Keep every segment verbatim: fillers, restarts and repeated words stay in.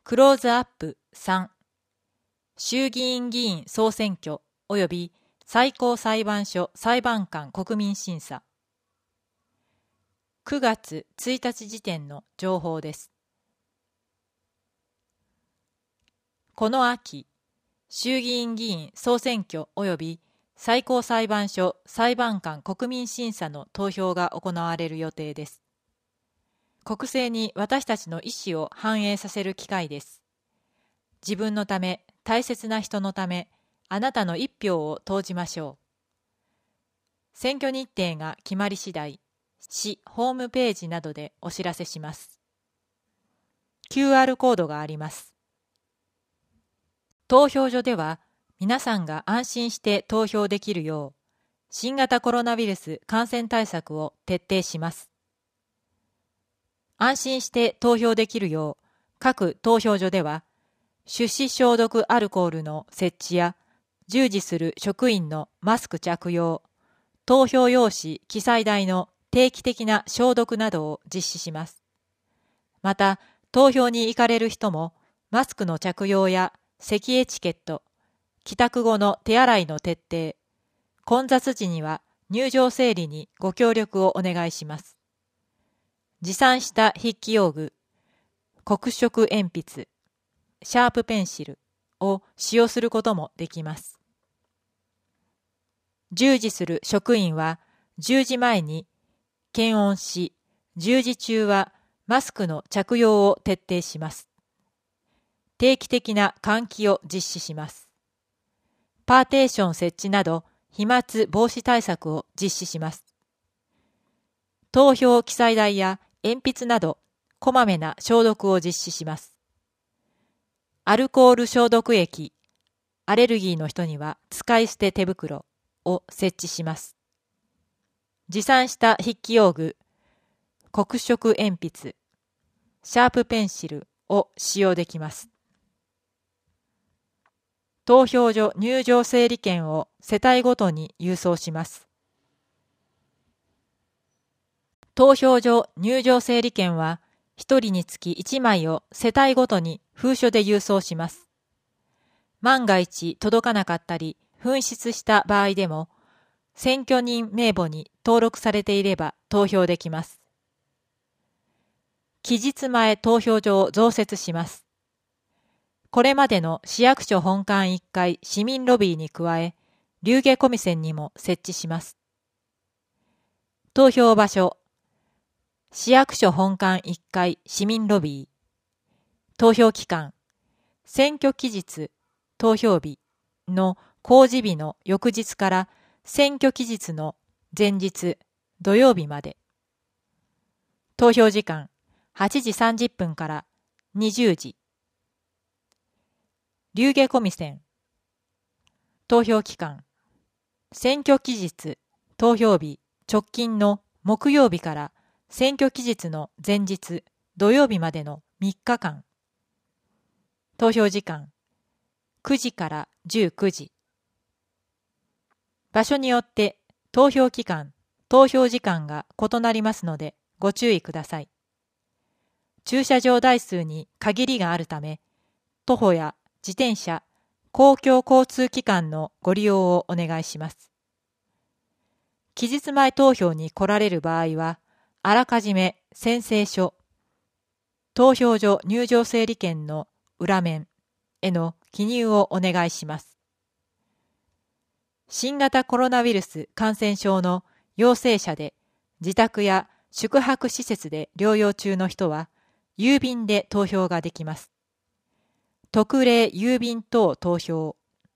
クローズアップさん、衆議院議員総選挙及び最高裁判所裁判官国民審査。くがつついたち時点の情報です。この秋、衆議院議員総選挙及び最高裁判所裁判官国民審査の投票が行われる予定です。国政に私たちの意思を反映させる機会です。自分のため、大切な人のため、あなたの一票を投じましょう。選挙日程が決まり次第、市ホームページなどでお知らせします。キューアール コードがあります。投票所では、皆さんが安心して投票できるよう、新型コロナウイルス感染対策を徹底します。安心して投票できるよう、各投票所では、手指消毒アルコールの設置や、従事する職員のマスク着用、投票用紙記載台の定期的な消毒などを実施します。また、投票に行かれる人も、マスクの着用や席エチケット、帰宅後の手洗いの徹底、混雑時には入場整理にご協力をお願いします。持参した筆記用具、黒色鉛筆、シャープペンシルを使用することもできます。従事する職員はじゅうじまえに検温し、じゅうじ中はマスクの着用を徹底します。定期的な換気を実施します。パーテーション設置など飛沫防止対策を実施します。投票記載台や鉛筆などこまめな消毒を実施します。アルコール消毒液、アレルギーの人には使い捨て手袋を設置します。持参した筆記用具、黒色鉛筆、シャープペンシルを使用できます。投票所入場整理券を世帯ごとに郵送します。投票所入場整理券はひとりにつきいちまいを世帯ごとに封書で郵送します。万が一届かなかったり紛失した場合でも、選挙人名簿に登録されていれば投票できます。期日前投票所を増設します。これまでの市役所本館いっかい市民ロビーに加え、流下コミセンにも設置します。投票場所、市役所本館いっかい市民ロビー。投票期間、選挙期日、投票日の公示日の翌日から選挙期日の前日、土曜日まで。投票時間、はちじさんじゅっぷんからにじゅうじ。流下コミセン。投票期間、選挙期日、投票日直近の木曜日から選挙期日の前日、土曜日までのみっかかん。投票時間、くじからじゅうくじ。場所によって投票期間、投票時間が異なりますのでご注意ください。駐車場台数に限りがあるため、徒歩や自転車、公共交通機関のご利用をお願いします。期日前投票に来られる場合は、あらかじめ宣誓書、投票所入場整理券の裏面への記入をお願いします。新型コロナウイルス感染症の陽性者で自宅や宿泊施設で療養中の人は郵便で投票ができます。特例郵便等投票。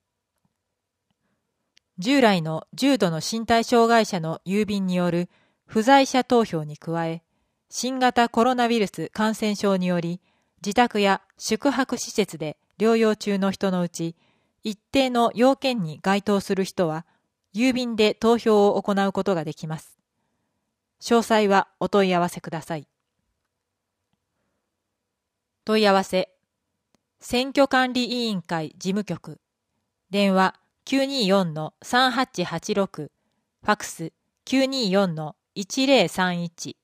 従来の重度の身体障害者の郵便による不在者投票に加え、新型コロナウイルス感染症により自宅や宿泊施設で療養中の人のうち一定の要件に該当する人は郵便で投票を行うことができます。詳細はお問い合わせください。問い合わせ、選挙管理委員会事務局、電話 きゅうにーよんのさんはちはちろく、ファクス きゅうにーよんのいちぜろさんいち。